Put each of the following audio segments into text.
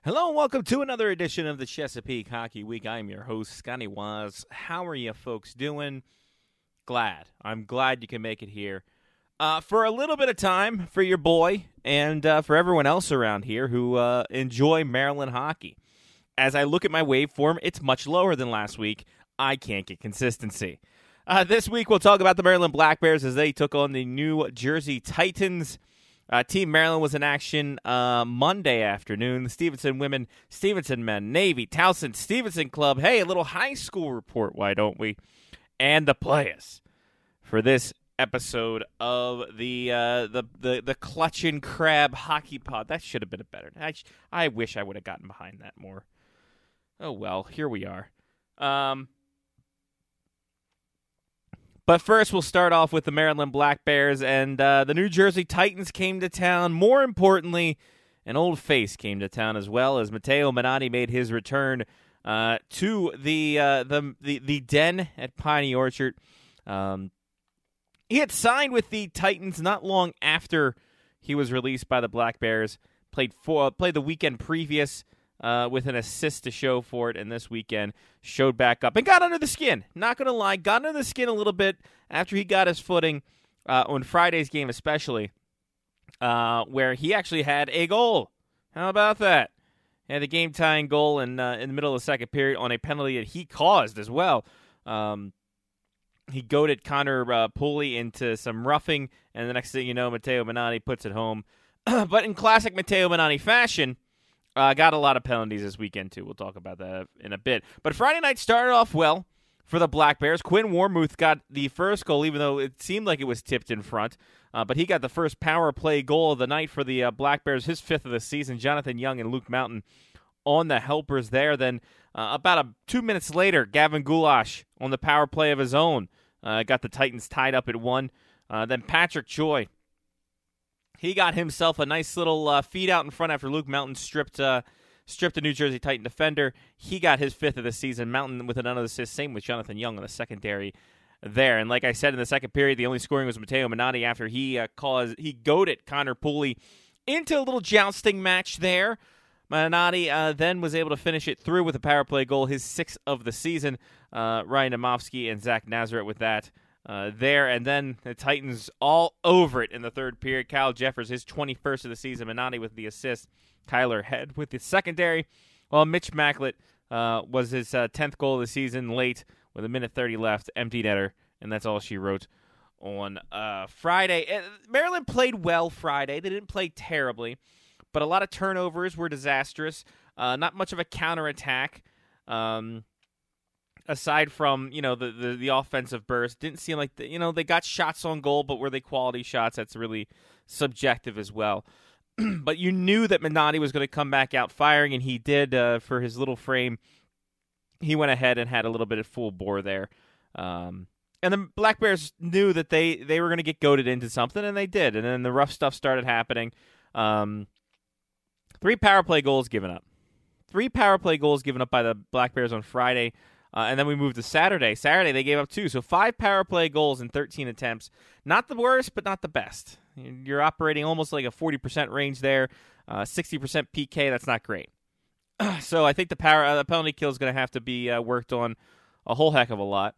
Hello and welcome to another edition of the Chesapeake Hockey Week. I'm your host, Scotty Waz. How are you folks doing? I'm glad you can make it here. For a little bit of time for your boy and for everyone else around here who enjoy Maryland hockey. As I look at my waveform, it's much lower than last week. I can't get consistency. This week we'll talk about the Maryland Black Bears as they took on the New Jersey Titans. Team Maryland was in action Monday afternoon. The Stevenson women, Stevenson men, Navy, Towson, Stevenson Club. Hey, a little high school report, why don't we? And the players for this episode of the Clutch and Crab Hockey Pod. That should have been a better. I wish I would have gotten behind that more. Oh well, here we are. But first, we'll start off with the Maryland Black Bears, and the New Jersey Titans came to town. More importantly, an old face came to town as well, as Matteo Menotti made his return to the den at Piney Orchard. He had signed with the Titans not long after he was released by the Black Bears. Played the weekend previous with an assist to show for it, and this weekend showed back up and got under the skin. Not going to lie, got under the skin a little bit after he got his footing on Friday's game especially, where he actually had a goal. How about that? He had a game-tying goal in the middle of the second period on a penalty that he caused as well. He goaded Connor Pooley into some roughing, and the next thing you know, Matteo Menotti puts it home. But in classic Matteo Menotti fashion, got a lot of penalties this weekend, too. We'll talk about that in a bit. But Friday night started off well for the Black Bears. Quinn Warmuth got the first goal, even though it seemed like it was tipped in front. But he got the first power play goal of the night for the Black Bears, his fifth of the season. Jonathan Young and Luke Mountain on the helpers there. Then about 2 minutes later, Gavin Goulash on the power play of his own got the Titans tied up at 1. Then Patrick Joy, he got himself a nice little feed out in front after Luke Mountain stripped a New Jersey Titan defender. He got his fifth of the season. Mountain with another assist. Same with Jonathan Young on the secondary there. And like I said, in the second period, the only scoring was Matteo Menotti after he goaded Connor Pooley into a little jousting match there. Menotti then was able to finish it through with a power play goal, his sixth of the season. Ryan Domofsky and Zach Nazareth with that. There, and then the Titans all over it in the third period. Kyle Jeffers, his 21st of the season. Menotti with the assist. Kyler Head with the secondary. Well, Mitch Macklett was his 10th goal of the season late with 1:30 left. Empty netter, and that's all she wrote on Friday. Maryland played well Friday. They didn't play terribly, but a lot of turnovers were disastrous. Not much of a counterattack. Aside from, the offensive burst, didn't seem like, they got shots on goal, but were they quality shots? That's really subjective as well. But you knew that Menotti was going to come back out firing, and he did for his little frame. He went ahead and had a little bit of full bore there. And the Black Bears knew that they were going to get goaded into something, and they did. And then the rough stuff started happening. 3 power play goals given up. 3 power play goals given up by the Black Bears on Friday. And then we moved to Saturday. Saturday, they gave up 2. So 5 power play goals in 13 attempts. Not the worst, but not the best. You're operating almost like a 40% range there. 60% PK, that's not great. So I think the penalty kill is going to have to be worked on a whole heck of a lot.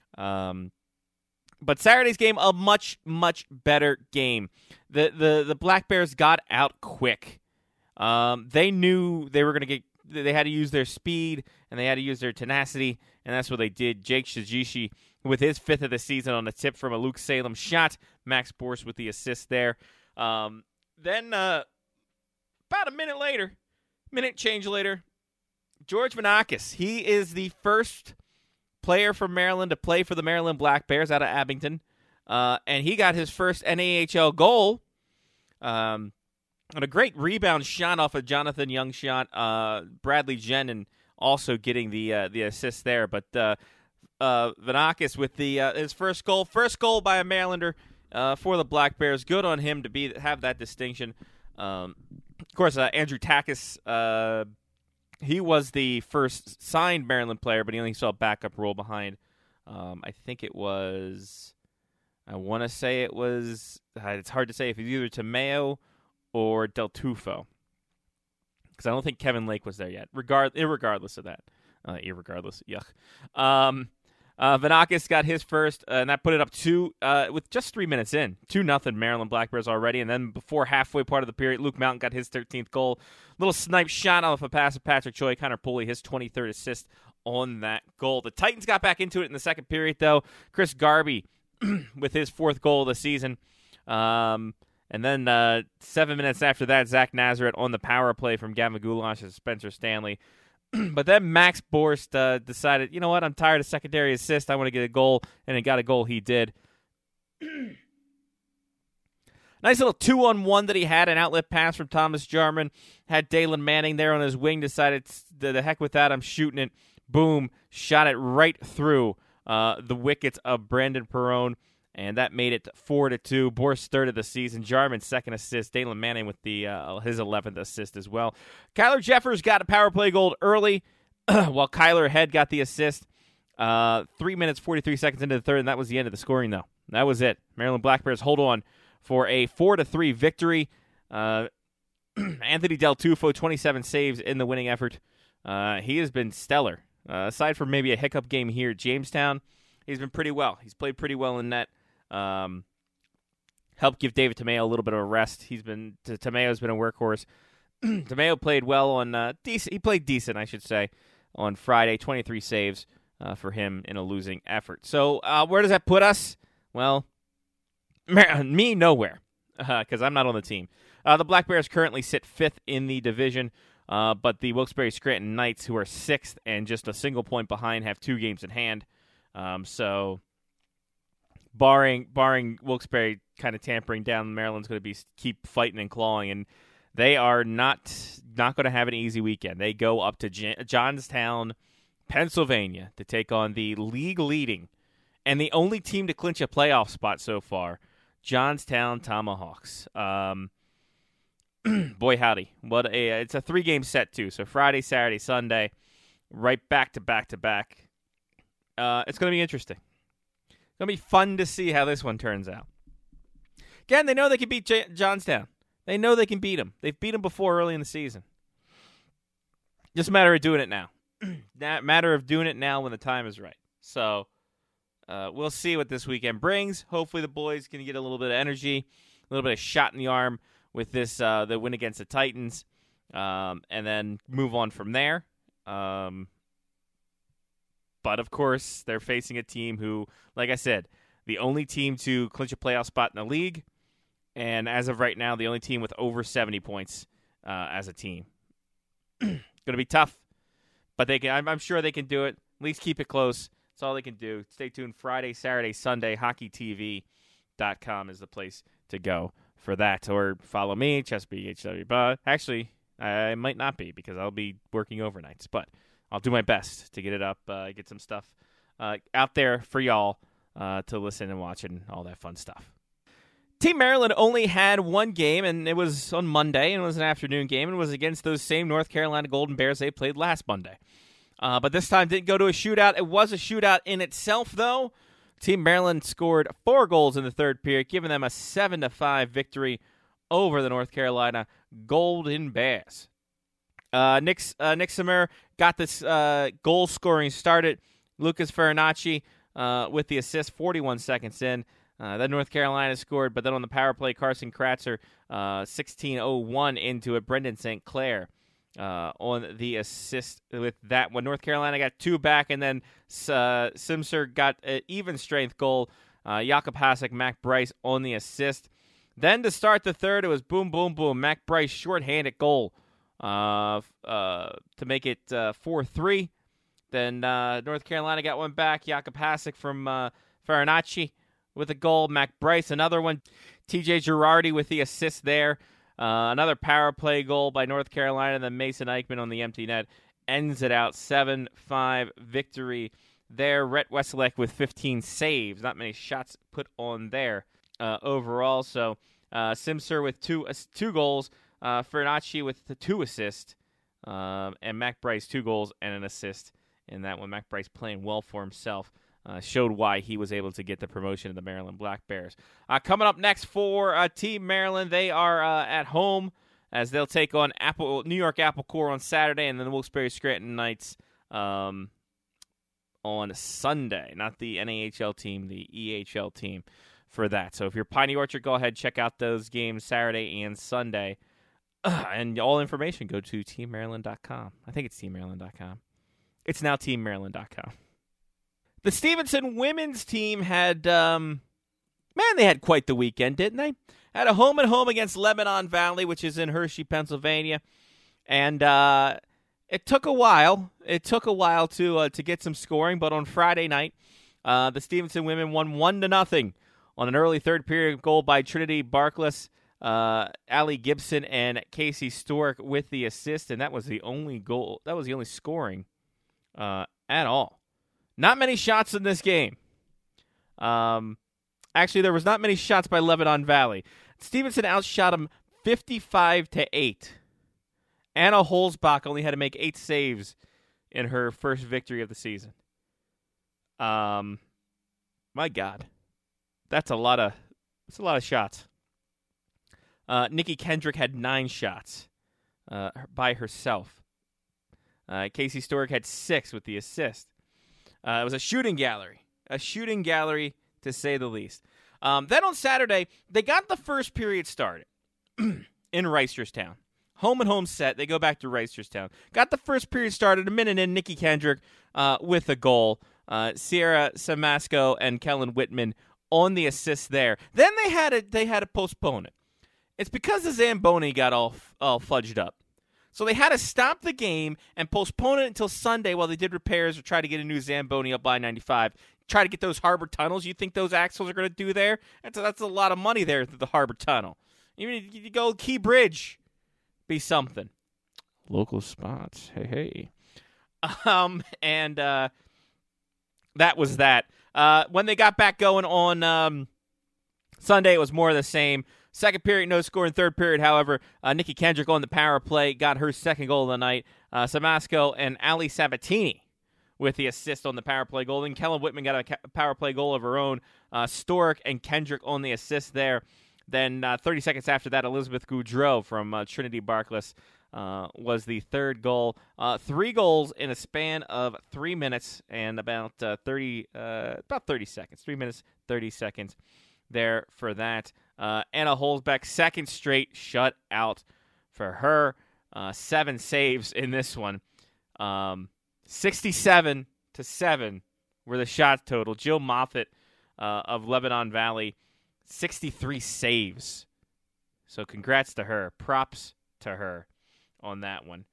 But Saturday's game, a much, much better game. The Black Bears got out quick. They knew they were going to get. They had to use their speed, and they had to use their tenacity, and that's what they did. Jake Shijishi with his 5th of the season on a tip from a Luke Salem shot. Max Borst with the assist there. Then about a minute change later, George Vanakis. He is the first player from Maryland to play for the Maryland Black Bears out of Abington, and he got his first NAHL goal. And a great rebound shot off a Jonathan Young shot. Bradley Jenin also getting the assist there. But Vanakis with his first goal by a Marylander for the Black Bears. Good on him to have that distinction. Of course, Andrew Takis, he was the first signed Maryland player, but he only saw a backup role behind. I think it was. I want to say it was. It's hard to say if it's either Tomeo or Del Tufo, because I don't think Kevin Lake was there yet. Irregardless of that. Irregardless, yuck. Vanakis got his first, and that put it up 2 with just 3 minutes in. 2-0 Maryland Black Bears already, and then before halfway part of the period, Luke Mountain got his 13th goal. Little snipe shot off a pass of Patrick Choi. Connor Pulley, his 23rd assist on that goal. The Titans got back into it in the second period, though. Chris Garby with his 4th goal of the season. And then 7 minutes after that, Zach Nazareth on the power play from Gavin Goulash and Spencer Stanley. But then Max Borst decided, you know what, I'm tired of secondary assist. I want to get a goal, and he got a goal. He did. Nice little 2-on-1 that he had, an outlet pass from Thomas Jarman. Had Dalen Manning there on his wing, decided, the heck with that, I'm shooting it. Boom, shot it right through the wickets of Brandon Perrone, and that made it 4-2. Borst 3rd of the season. Jarman's 2nd assist. Dalen Manning with his 11th assist as well. Kyler Jeffers got a power play goal early, while Kyler Head got the assist. 3 minutes, 43 seconds into the third, and that was the end of the scoring, though. That was it. Maryland Black Bears hold on for a 4-3 victory. Anthony Del Tufo, 27 saves in the winning effort. He has been stellar. Aside from maybe a hiccup game here at Jamestown, he's been pretty well. He's played pretty well in net. Helped give David Tomeo a little bit of a rest. Tomeo's been a workhorse. Tomeo played well on decent. He played decent, I should say, on Friday. 23 saves for him in a losing effort. So where does that put us? Well, me nowhere, because I'm not on the team. The Black Bears currently sit 5th in the division. But the Wilkes-Barre Scranton Knights, who are 6th and just a single point behind, have 2 games in hand. So, barring Wilkes-Barre kind of tampering down, Maryland's going to keep fighting and clawing, and they are not going to have an easy weekend. They go up to Johnstown, Pennsylvania, to take on the league-leading and the only team to clinch a playoff spot so far, Johnstown Tomahawks. Boy, howdy. It's a 3-game set, too. So Friday, Saturday, Sunday, right back to back to back. It's going to be interesting. It's going to be fun to see how this one turns out. Again, they know they can beat Johnstown. They know they can beat them. They've beat them before early in the season. Just a matter of doing it now. Matter of doing it now when the time is right. So we'll see what this weekend brings. Hopefully the boys can get a little bit of energy, a little bit of shot in the arm with this the win against the Titans, and then move on from there. But, of course, they're facing a team who, like I said, the only team to clinch a playoff spot in the league, and as of right now, the only team with over 70 points as a team. Going to be tough, but they can. I'm sure they can do it. At least keep it close. That's all they can do. Stay tuned. Friday, Saturday, Sunday, HockeyTV.com is the place to go for that, or follow me, Chesapeake HW. But actually, I might not be because I'll be working overnights. But I'll do my best to get it up, get some stuff out there for y'all to listen and watch and all that fun stuff. Team Maryland only had one game, and it was on Monday, and it was an afternoon game, and it was against those same North Carolina Golden Bears they played last Monday. But this time didn't go to a shootout. It was a shootout in itself, though. Team Maryland scored 4 goals in the third period, giving them a 7-5 victory over the North Carolina Golden Bears. Nick Samir got this goal scoring started. Lucas Farinacci with the assist 41 seconds in. Then North Carolina scored, but then on the power play, Carson Kratzer 16:01 into it. Brendan St. Clair on the assist with that one. North Carolina got 2 back, and then Simser got an even strength goal. Jakob Hasek, Mac Bryce on the assist. Then to start the third, it was boom, boom, boom. Mac Bryce shorthanded goal to make it 4-3. Then North Carolina got one back. Jakob Hasek from Farinacci with a goal. Mac Bryce, another one. TJ Girardi with the assist there. Another power play goal by North Carolina. Then Mason Eichmann on the empty net ends it out. 7-5 victory there. Rhett Weselek with 15 saves. Not many shots put on there overall. So Simser with two goals. Farinacci with the 2 assists. And Mac Bryce 2 goals and an assist in that one. Mac Bryce playing well for himself. Showed why he was able to get the promotion of the Maryland Black Bears. Coming up next for Team Maryland, they are at home as they'll take on New York Apple Corps on Saturday, and then the Wilkes-Barre Scranton Knights on Sunday. Not the NAHL team, the EHL team for that. So if you're Piney Orchard, go ahead, check out those games Saturday and Sunday. And all information, go to teammaryland.com. I think it's teammaryland.com. It's now teammaryland.com. The Stevenson women's team had, they had quite the weekend, didn't they? Had a home-and-home against Lebanon Valley, which is in Hershey, Pennsylvania. And it took a while. It took a while to get some scoring, but on Friday night, the Stevenson women won 1-0 on an early third-period goal by Trinity Barkless, Allie Gibson, and Casey Stork with the assist, and that was the only goal. That was the only scoring at all. Not many shots in this game. Actually, there was not many shots by Lebanon Valley. Stevenson outshot them 55-8. Anna Holzbach only had to make 8 saves in her first victory of the season. My God, that's a lot of shots. Nikki Kendrick had 9 shots by herself. Casey Stork had 6 with the assist. It was a shooting gallery to say the least. Then on Saturday, they got the first period started in Reisterstown. Home set. They go back to Reisterstown. Got the first period started a minute in. Nikki Kendrick with a goal. Sierra Samasco and Kellen Whitman on the assist there. Then they had to postpone it. It's because the Zamboni got all fudged up. So they had to stop the game and postpone it until Sunday while they did repairs or try to get a new Zamboni up I-95. Try to get those harbor tunnels. You think those axles are going to do there? That's a lot of money there through the harbor tunnel. Even you go Key Bridge, be something. Local spots, hey. And that was that. When they got back going on Sunday, it was more of the same. Second period, no score. In third period, however, Nikki Kendrick on the power play got her second goal of the night. Samasco and Ali Sabatini with the assist on the power play goal. Then Kellen Whitman got a power play goal of her own. Stork and Kendrick on the assist there. Then 30 seconds after that, Elizabeth Goudreau from Trinity Barkless was the third goal. 3 goals in a span of 3 minutes and about 30 seconds. 3 minutes, 30 seconds there for that. Anna Holzbeck, second straight shutout for her. 7 saves in this one. 67-7 were the shot total. Jill Moffitt of Lebanon Valley, 63 saves. So congrats to her. Props to her on that one.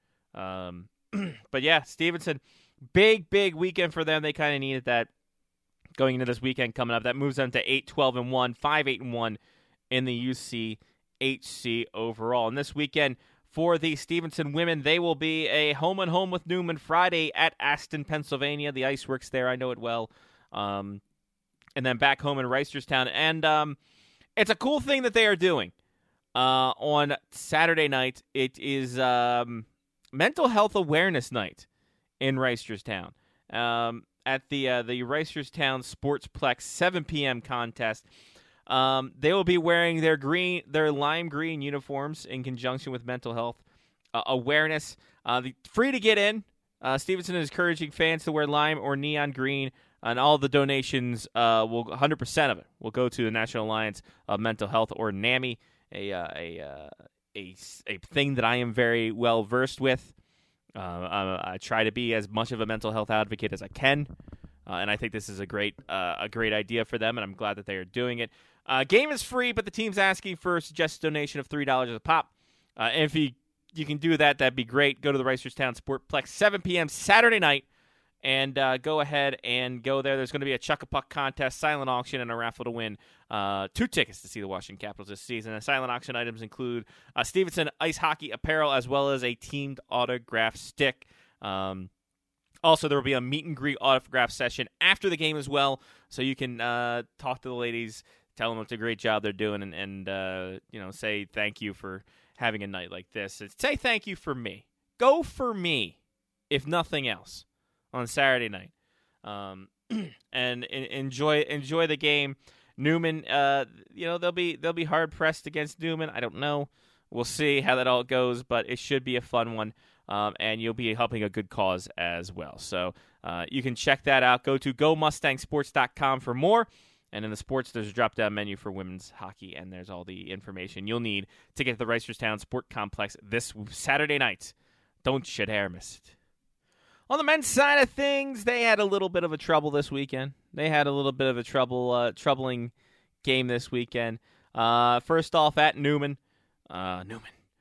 But yeah, Stevenson, big weekend for them. They kind of needed that going into this weekend coming up. That moves them to 8-12-1, 5-8-1 in the UCHC overall. And this weekend for the Stevenson women, they will be a home-and-home with Newman Friday at Aston, Pennsylvania. The Iceworks there, I know it well. And then back home in Reisterstown. And it's a cool thing that they are doing. On Saturday night, it is Mental Health Awareness Night in Reisterstown. At the Reisterstown Sportsplex 7 p.m. contest. They will be wearing their lime green uniforms in conjunction with mental health awareness. Free to get in. Stevenson is encouraging fans to wear lime or neon green, and all the donations 100% of it will go to the National Alliance of Mental Health, or NAMI, a thing that I am very well versed with. I try to be as much of a mental health advocate as I can, and I think this is a great idea for them, and I'm glad that they are doing it. Game is free, but the team's asking for a suggested donation of $3 a pop. And if you can do that, that'd be great. Go to the Reisterstown Sportplex, 7 p.m. Saturday night, and go ahead and go there. There's going to be a Chuck-a-Puck contest, silent auction, and a raffle to win 2 tickets to see the Washington Capitals this season. The silent auction items include Stevenson ice hockey apparel as well as a teamed autograph stick. Also, there will be a meet and greet autograph session after the game as well, so you can talk to the ladies, tell them it's a great job they're doing, and say thank you for having a night like this. Say thank you for me. Go for me, if nothing else, on Saturday night, and enjoy the game. Newman, they'll be hard pressed against Newman. I don't know, we'll see how that all goes, but it should be a fun one, and you'll be helping a good cause as well. So you can check that out. Go to GoMustangSports.com for more. And in the sports, there's a drop-down menu for women's hockey, and there's all the information you'll need to get to the Reisterstown Sport Complex this Saturday night. Don't you dare miss it. On the men's side of things, they had a little bit of a trouble this weekend. They had a little bit of a troubling game this weekend. First off, at Newman. They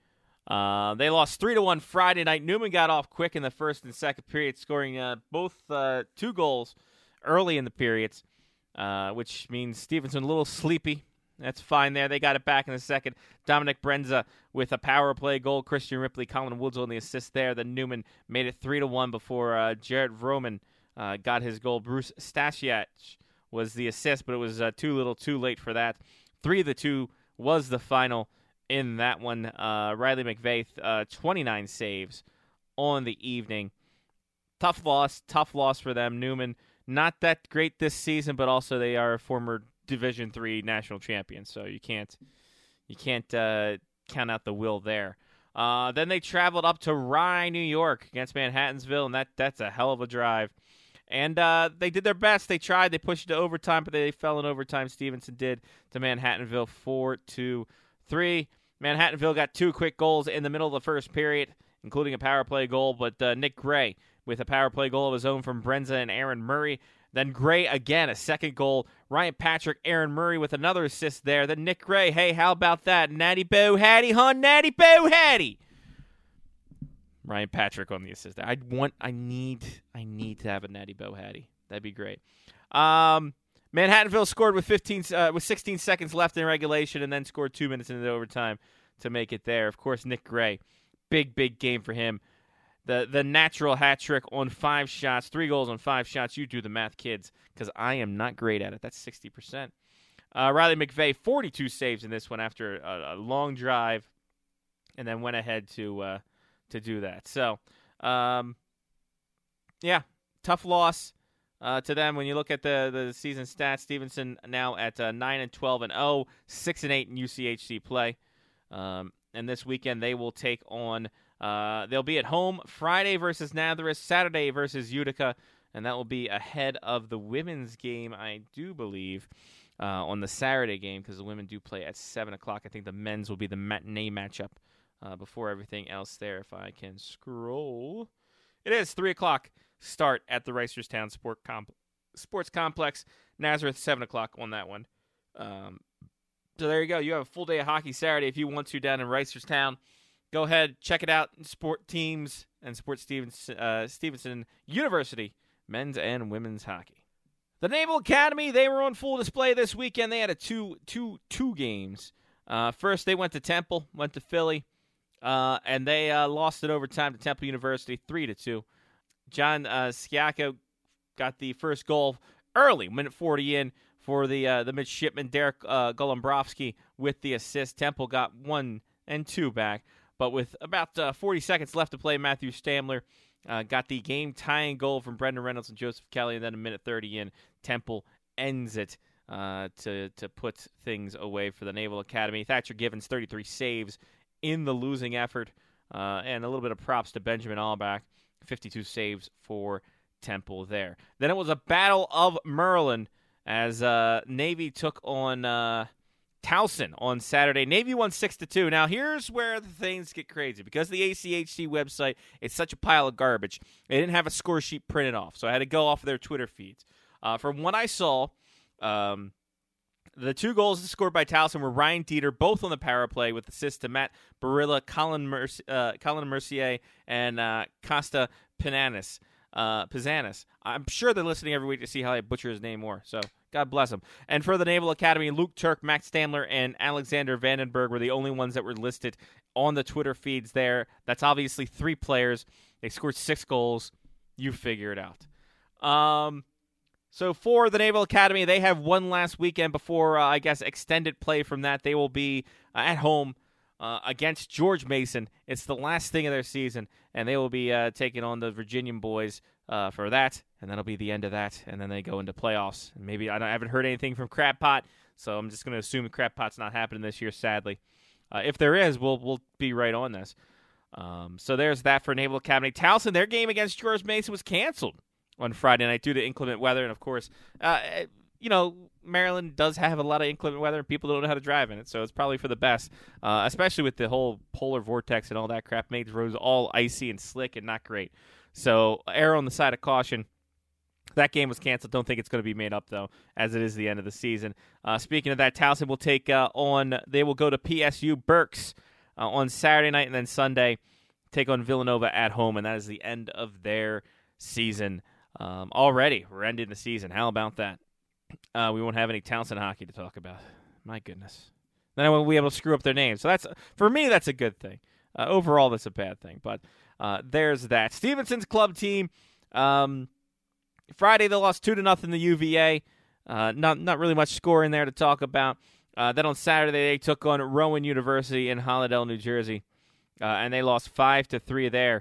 lost 3-1 Friday night. Newman got off quick in the first and second period, scoring both 2 goals early in the periods, which means Stevenson a little sleepy. That's fine there. They got it back in the second. Dominic Brenza with a power play goal. Christian Ripley, Colin Woods on the assist there. Then Newman made it 3-1 before Jarrett Vroman got his goal. Bruce Stasiak was the assist, but it was too little too late for that. 3-2 was the final in that one. Riley McVeigh, 29 saves on the evening. Tough loss for them. Newman, not that great this season, but also they are former Division III national champions, so you can't count out the will there. Then they traveled up to Rye, New York against Manhattansville, and that's a hell of a drive. And they did their best. They tried. They pushed it to overtime, but they fell in overtime. Stevenson did to Manhattanville 4-3. Manhattanville got 2 quick goals in the middle of the first period, including a power play goal, but Nick Gray with a power play goal of his own from Brenza and Aaron Murray. Then Gray again, a second goal. Ryan Patrick, Aaron Murray with another assist there. Then Nick Gray, hey, how about that? Natty Bo Hattie, hun, Natty Bo Hattie. Ryan Patrick on the assist. I need to have a Natty Bo Hattie. That'd be great. Manhattanville scored with 16 seconds left in regulation, and then scored 2 minutes into the overtime to make it there. Of course, Nick Gray, big game for him. The natural hat trick on 5 shots, 3 goals on 5 shots. You do the math, kids, because I am not great at it. That's 60%. Riley McVeigh, 42 saves in this one after a long drive, and then went ahead to do that. So, yeah, tough loss to them. When you look at the season stats, Stevenson now at 9-12-0, 6-8 in UCHC play. And this weekend they will take on. They'll be at home Friday versus Natherus, Saturday versus Utica, and that will be ahead of the women's game, I do believe, on the Saturday game, because the women do play at 7 o'clock. I think the men's will be the matinee matchup before everything else there, if I can scroll. It is 3 o'clock start at the Reisterstown Sports Complex. Nazareth, 7 o'clock on that one. So there you go. You have a full day of hockey Saturday if you want to down in Reisterstown. Go ahead, check it out. Sport Teams and Sport Stevenson University, men's and women's hockey. The Naval Academy, they were on full display this weekend. They had two games. First, they went to Temple, went to Philly, and they lost it overtime to Temple University, 3-2. John Sciacca got the first goal early, minute 40 in, for the midshipman Derek Golombrovsky with the assist. Temple got 1 and 2 back. But with about 40 seconds left to play, Matthew Stamler got the game-tying goal from Brendan Reynolds and Joseph Kelly, and then a minute 30 in, Temple ends it to put things away for the Naval Academy. Thatcher Givens, 33 saves in the losing effort, and a little bit of props to Benjamin Allback, 52 saves for Temple there. Then it was a battle of Merlin as Navy took on Towson on Saturday. Navy won 6-2. Now, here's where the things get crazy. Because the ACHC website is such a pile of garbage, they didn't have a score sheet printed off, so I had to go off of their Twitter feeds. From what I saw, the 2 goals scored by Towson were Ryan Dieter, both on the power play, with assists to Matt Barilla, Colin Mercier, and Costa Pizzanis. I'm sure they're listening every week to see how I butcher his name more, so God bless him. And for the Naval Academy, Luke Turk, Max Stamler, and Alexander Vandenberg were the only ones that were listed on the Twitter feeds there. That's obviously 3 players. They scored 6 goals. You figure it out. So for the Naval Academy, they have one last weekend before, extended play from that. They will be at home against George Mason. It's the last thing of their season, and they will be taking on the Virginian boys for that, and that'll be the end of that, and then they go into playoffs. Maybe I haven't heard anything from Crab Pot, so I'm just going to assume Crab Pot's not happening this year, sadly. If there is, we'll be right on this. So there's that for Naval Academy. Towson, their game against George Mason was canceled on Friday night due to inclement weather. And, of course, Maryland does have a lot of inclement weather, and people don't know how to drive in it. So it's probably for the best, especially with the whole polar vortex and all that crap. Made the roads all icy and slick and not great. So err on the side of caution. That game was canceled. Don't think it's going to be made up, though, as it is the end of the season. Speaking of that, Towson will take they will go to PSU Berks on Saturday night, and then Sunday take on Villanova at home, and that is the end of their season. Already, we're ending the season. How about that? We won't have any Towson hockey to talk about. My goodness. Then I won't be able to screw up their names. So for me, that's a good thing. Overall, that's a bad thing. But there's that. Stevenson's club team. Friday, they lost 2-0 to UVA. Not really much score in there to talk about. Then on Saturday, they took on Rowan University in Hollandale, New Jersey, and they lost 5-3 there.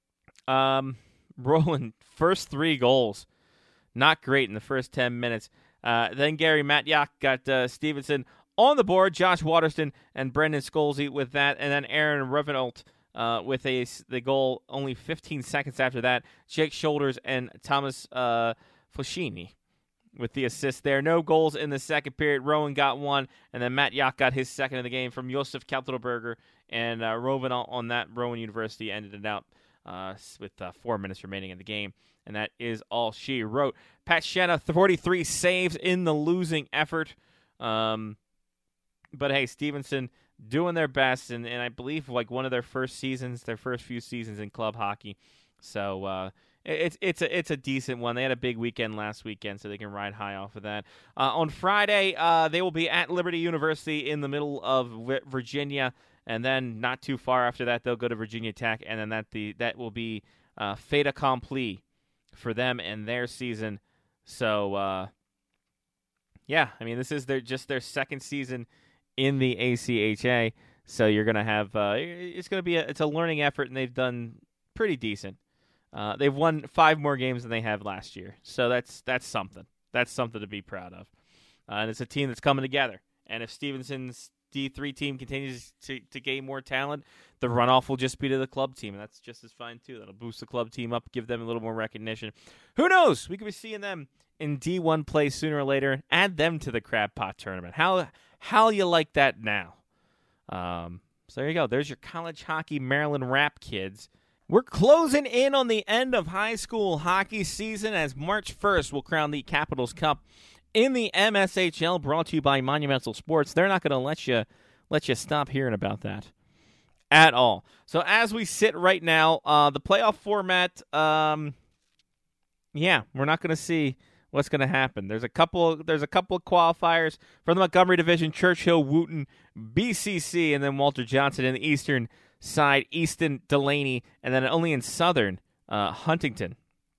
Rowan, first 3 goals, not great in the first 10 minutes. Then Gary Matyak got Stevenson on the board, Josh Waterston and Brendan Scholesy with that, and then Aaron Revenalt with the goal only 15 seconds after that. Jake Shoulders and Thomas Foschini with the assist there. No goals in the second period. Rowan got one, and then Matt Yak got his second of the game from Josef Kaltenberger, and Rowan on that. Rowan University ended it out with 4 minutes remaining in the game, and that is all she wrote. Pat Shenna, 43 saves in the losing effort. But, hey, Stevenson doing their best, and I believe like one of their first few seasons in club hockey. So it's a decent one. They had a big weekend last weekend, so they can ride high off of that. On Friday, they will be at Liberty University in the middle of Virginia, and then not too far after that, they'll go to Virginia Tech, and then that will be fait accompli for them and their season. So, yeah, I mean, this is their second season in the ACHA, so you're going to have it's a learning effort, and they've done pretty decent. They've won 5 more games than they have last year, so that's something. That's something to be proud of. And it's a team that's coming together. And if Stevenson's D3 team continues to gain more talent, the runoff will just be to the club team, and that's just as fine, too. That'll boost the club team up, give them a little more recognition. Who knows? We could be seeing them in D1 play sooner or later. Add them to the Crab Pot tournament. How you like that now? So there you go. There's your college hockey Maryland wrap, kids. We're closing in on the end of high school hockey season as March 1st will crown the Capitals Cup in the MSHL, brought to you by Monumental Sports. They're not going to let you stop hearing about that at all. So as we sit right now, the playoff format, we're not going to see what's going to happen. There's a couple of qualifiers from the Montgomery Division: Churchill, Wooten, BCC, and then Walter Johnson in the Eastern side, Easton, Delaney, and then only in Southern, Huntingtown.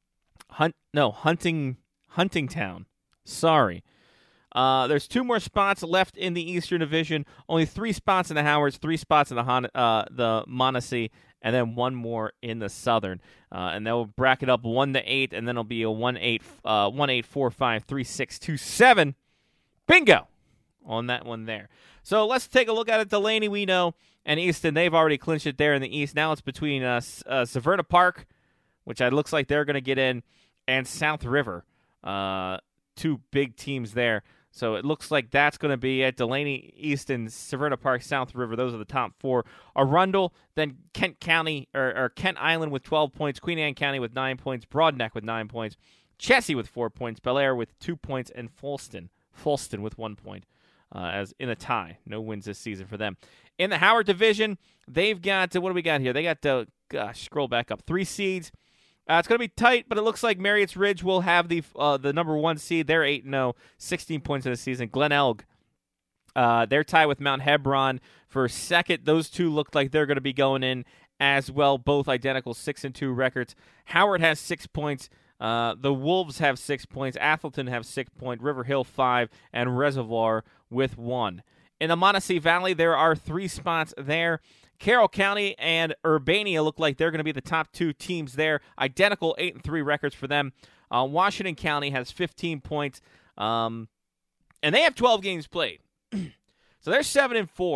Sorry. There's 2 more spots left in the Eastern Division. Only 3 spots in the Howards, 3 spots in the Montesee, and then 1 more in the Southern. And they'll bracket up 1 to 8, and then it'll be a 1-8, 4, 5, 3, 6, 2, 7. Bingo on that one there. So let's take a look at it. Delaney, we know, and Easton, they've already clinched it there in the East. Now it's between Severna Park, which it looks like they're going to get in, and South River. 2 big teams there. So it looks like that's going to be at Delaney, Easton, Severna Park, South River. Those are the top 4. Arundel, then Kent County, or Kent Island with 12 points, Queen Anne County with 9 points, Broadneck with 9 points, Chessie with 4 points, Bel Air with 2 points, and Fulston with 1 point. As in a tie. No wins this season for them. In the Howard Division, they've got, what do we got here? They got, scroll back up, 3 seeds. It's going to be tight, but it looks like Marriott's Ridge will have the number 1 seed. They're 8-0, 16 points in the season. Glen Elg, they're tied with Mount Hebron for second. Those 2 look like they're going to be going in as well, both identical 6-2 records. Howard has 6 points. The Wolves have 6 points. Athelton have 6 points. River Hill 5, and Reservoir with 1. In the Montesee Valley, there are 3 spots there. Carroll County and Urbania look like they're going to be the top 2 teams there. Identical 8-3 records for them. Washington County has 15 points, and they have 12 games played. So they're 7-4.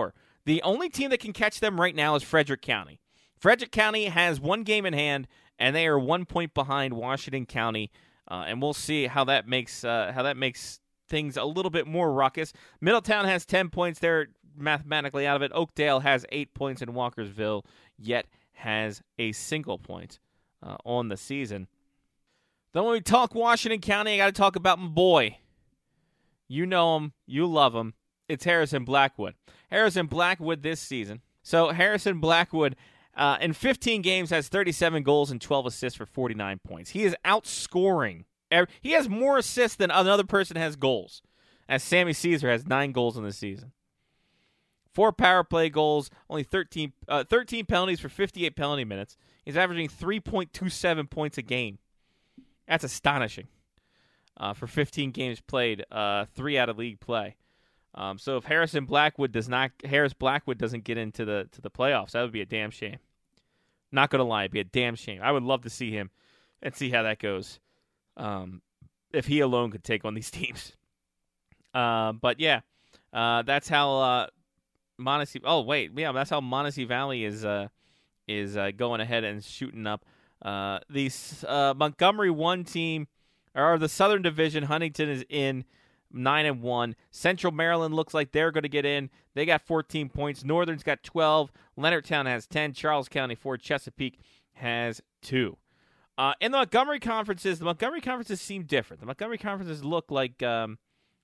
The only team that can catch them right now is Frederick County. Frederick County has one game in hand, and they are 1 point behind Washington County. And we'll see how that makes things a little bit more ruckus. Middletown has 10 points. They're mathematically out of it. Oakdale has 8 points, and Walkersville yet has a single point on the season. Then when we talk Washington County, I got to talk about my boy. You know him. You love him. It's Harrison Blackwood. Harrison Blackwood this season. So Harrison Blackwood in 15 games has 37 goals and 12 assists for 49 points. He is outscoring. He has more assists than another person has goals, as Sammy Caesar has 9 goals in the season. 4 power play goals, only 13 penalties for 58 penalty minutes. He's averaging 3.27 points a game. That's astonishing. For 15 games played, 3 out of league play. So if Harris Blackwood doesn't get into the playoffs, that would be a damn shame. Not gonna lie, it'd be a damn shame. I would love to see him and see how that goes. If he alone could take on these teams. But yeah, that's how Montesee. Oh wait, yeah, that's how Montesee Valley is going ahead and shooting up. The Montgomery 1 team, or the Southern Division, Huntington is in 9-1. Central Maryland looks like they're going to get in. They got 14 points. Northern's got 12. Leonardtown has 10. Charles County 4. Chesapeake has 2. In the Montgomery conferences seem different. The Montgomery conferences look like, they're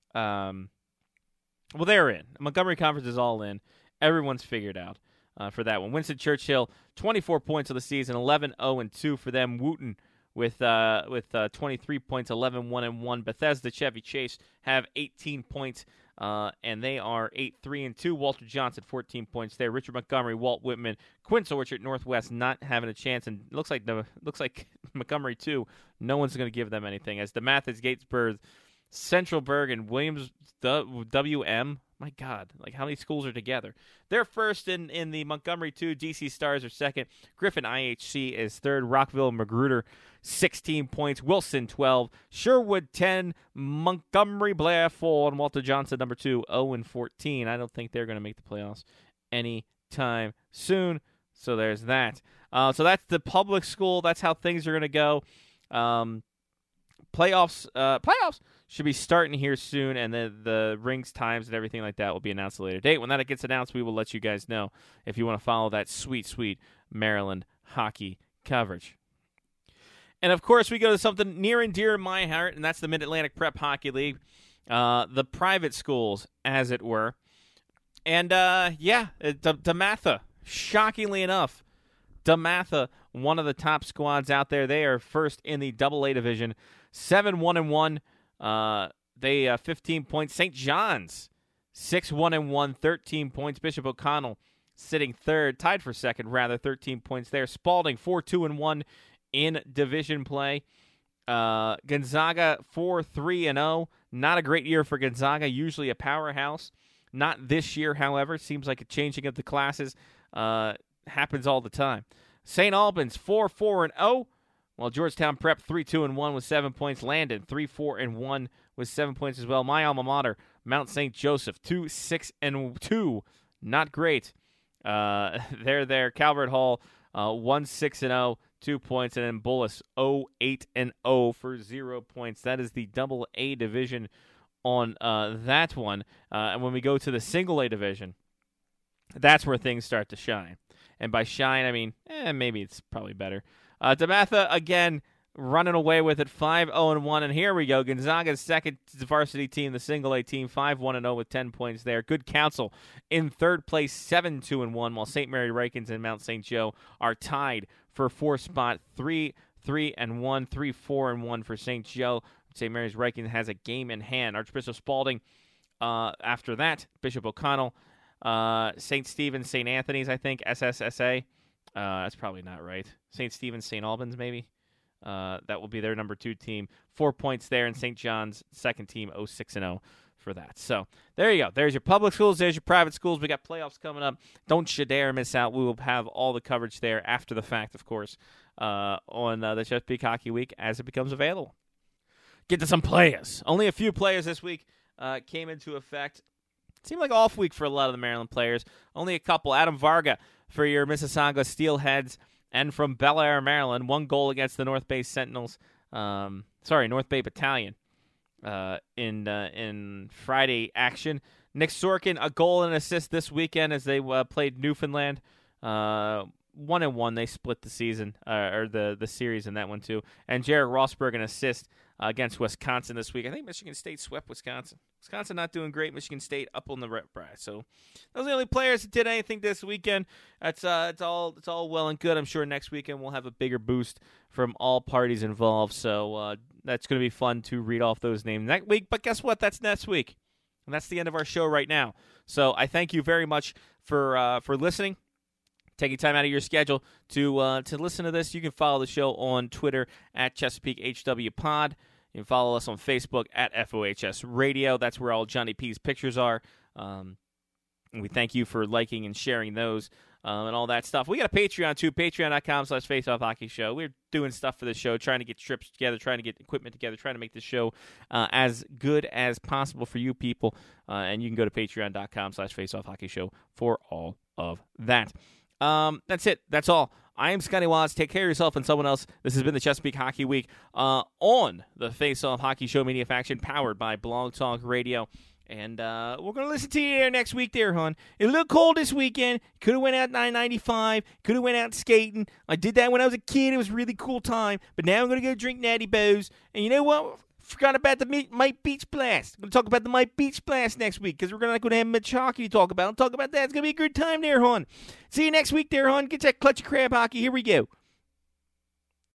in. Montgomery conference is all in. Everyone's figured out for that one. Winston Churchill, 24 points of the season, 11-0-2 for them. Wooten with 23 points, 11-1-1. Bethesda, Chevy Chase have 18 points, and they are 8-3-2. Walter Johnson, 14 points there. Richard Montgomery, Walt Whitman, Quince Orchard, Northwest not having a chance, and looks like Montgomery too. No one's going to give them anything. As DeMatha, Gatesburg, Centralburg, and Williams WM. My God, like how many schools are together? They're first in the Montgomery 2. DC Stars are second. Griffin IHC is third. Rockville Magruder, 16 points. Wilson, 12. Sherwood, 10. Montgomery Blair, 4. And Walter Johnson, number 2, 0-14. I don't think they're going to make the playoffs anytime soon. So there's that. So that's the public school. That's how things are going to go. Playoffs should be starting here soon, and the rings, times, and everything like that will be announced at a later date. When that gets announced, we will let you guys know if you want to follow that sweet, sweet Maryland hockey coverage. And, of course, we go to something near and dear to my heart, and that's the Mid-Atlantic Prep Hockey League, the private schools, as it were. And, DeMatha, shockingly enough, DeMatha, one of the top squads out there. They are first in the AA division, 7-1-1. They 15 points. St. John's 6-1-1, 13 points. Bishop O'Connell sitting third, tied for second, 13 points there. Spalding 4-2-1 in division play. Gonzaga 4-3-0. Not a great year for Gonzaga. Usually a powerhouse. Not this year, however. Seems like a changing of the classes happens all the time. St. Albans 4-4-0. While Georgetown Prep 3-2-1 with 7 points. Landon 3-4-1 with 7 points as well. My alma mater, Mount St. Joseph 2-6-2. Not great. They're there. Calvert Hall 1-6-0, 2 points, and then Bullis 0-8-0 for 0 points. That is the AA division on that one. And when we go to the single A division, that's where things start to shine. And by shine, I mean, maybe it's probably better. DeMatha, again, running away with it, 5-0-1. And here we go. Gonzaga's second varsity team, the single A team, 5-1-0 with 10 points there. Good Counsel in third place, 7-2-1, while St. Mary Rakins and Mount St. Joe are tied for fourth spot, 3-3-1, 3-4-1 for St. Joe. St. Mary's Rakins has a game in hand. Archbishop Spalding after that. Bishop O'Connell, St. Stephen's, St. Anthony's, I think, SSSA. That's probably not right. St. Stephen's, St. Albans, maybe. That will be their number 2 team. 4 points there, and St. John's second team, 0-6-0 for that. So there you go. There's your public schools. There's your private schools. We got playoffs coming up. Don't you dare miss out. We will have all the coverage there after the fact, of course, on the Chesapeake Hockey Week as it becomes available. Get to some players. Only a few players this week came into effect. seemed like off week for a lot of the Maryland players. Only a couple. Adam Varga for your Mississauga Steelheads, and from Bel Air, Maryland, 1 goal against the North Bay Sentinels. North Bay Battalion in Friday action. Nick Sorkin, a goal and an assist this weekend as they played Newfoundland. 1-1, they split the season or the series in that one too. And Jared Rossberg, an assist against Wisconsin this week. I think Michigan State swept Wisconsin. Wisconsin not doing great. Michigan State up on the rep prize. So those are the only players that did anything this weekend. It's all well and good. I'm sure next weekend we'll have a bigger boost from all parties involved. So that's going to be fun to read off those names next week. But guess what? That's next week, and that's the end of our show right now. So I thank you very much for listening. Taking time out of your schedule to listen to this. You can follow the show on Twitter at Chesapeake HW Pod. You can follow us on Facebook at FOHS Radio. That's where all Johnny P's pictures are. And we thank you for liking and sharing those and all that stuff. We got a Patreon too, patreon.com/faceoffhockeyshow. We're doing stuff for the show, trying to get trips together, trying to get equipment together, trying to make the show as good as possible for you people. And you can go to patreon.com/faceoffhockeyshow for all of that. That's it. That's all. I am Scotty Watts. Take care of yourself and someone else. This has been the Chesapeake Hockey Week on the Face Off Hockey Show Media Faction, powered by Blog Talk Radio. And we're going to listen to you there next week there, hon. It a little cold this weekend. Could have went out 995. Could have went out skating. I did that when I was a kid. It was a really cool time. But now I'm going to go drink Natty Bows. And you know what? Forgot about the Mike Beach Blast. I'm going to talk about the Mike Beach Blast next week because we're going to have Mitch Hockey to talk about. I'll talk about that. It's going to be a good time there, hon. See you next week there, hon. Get that clutch of crab hockey. Here we go.